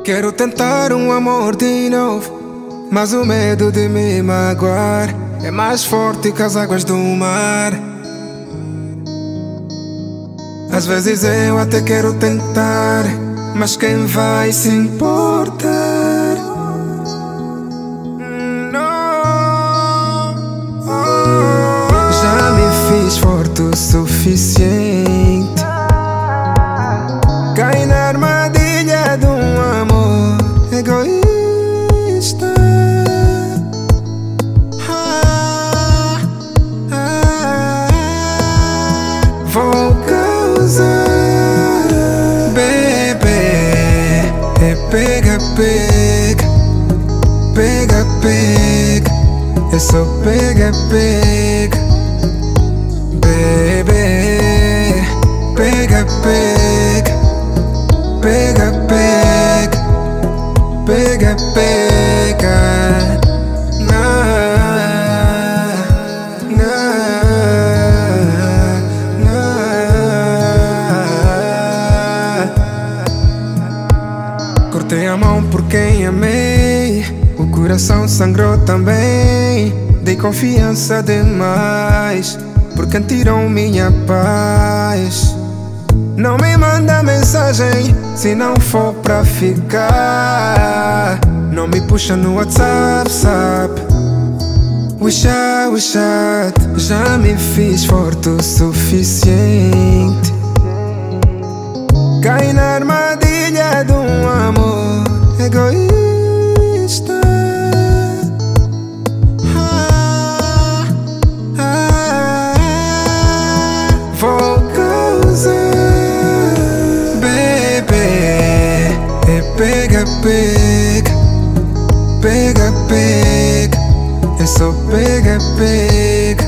Quero tentar um amor de novo, mas o medo de me magoar é mais forte que as águas do mar. Às vezes eu até quero tentar, mas quem vai se importar? Já me fiz forte o suficiente, caí na armadilha de um amor egoísta. Vou causar, bebê, é pega, pega, pega, pega, é só pega, pega, bebê, pega, pega, pega, pega, pega, pega, cortei a mão por quem amei, o coração sangrou também. Dei confiança demais, por quem tirou minha paz. Não me manda mensagem se não for pra ficar. Não me puxa no WhatsApp, sabe? Wish out. Já me fiz forte o suficiente, caí na armadilha de um amor egoísta. Vou causar, bebê, é pega, pega, pega, pega, é só pega, pega,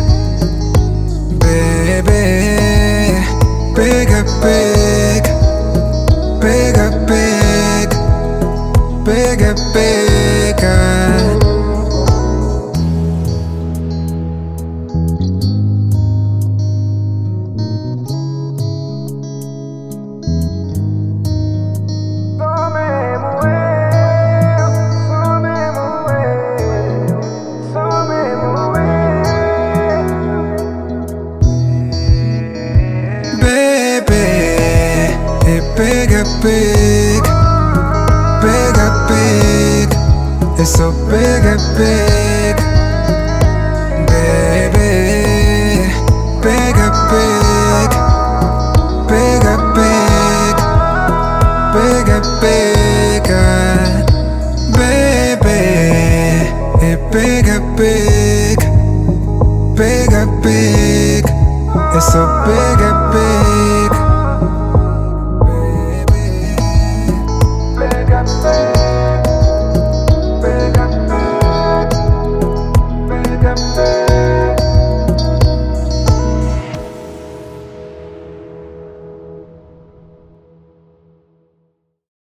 bebê, pega, pega, pega, pega, pega, pega. Pega, pega, pega, pega, é só pega, pega, bebê, pega, pega, pega, pega, pega, pega, bebê, é pega, pega.